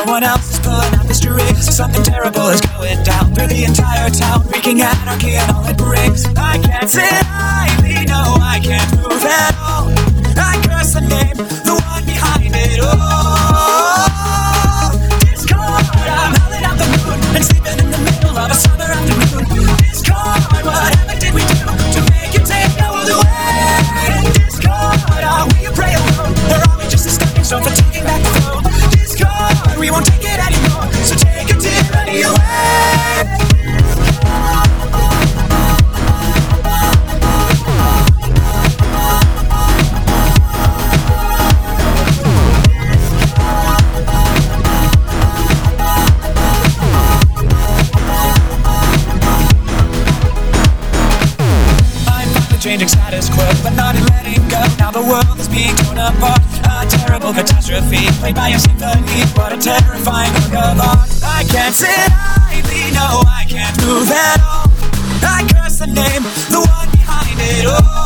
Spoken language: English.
no one else is pulling out the strings. Something terrible is going down through the entire town, wreaking anarchy and all it brings. I can't sit idly, no, I can't move at all. I curse the name, the one behind it all. Discord, I'm howling out the moon and sleeping in the middle of a summer afternoon. Discord, whatever did we do to make you take the world away? Discord, are we a prey alone, or are we just a stepping stone for taking back the throne? Discord, we won't take it anymore, so take a tyranny away. Changing status quo, but not in letting go. Now the world is being torn apart. A terrible catastrophe played by a symphony. What a terrifying work of art. I can't sit idly, no, I can't move at all. I curse the name, the one behind it all.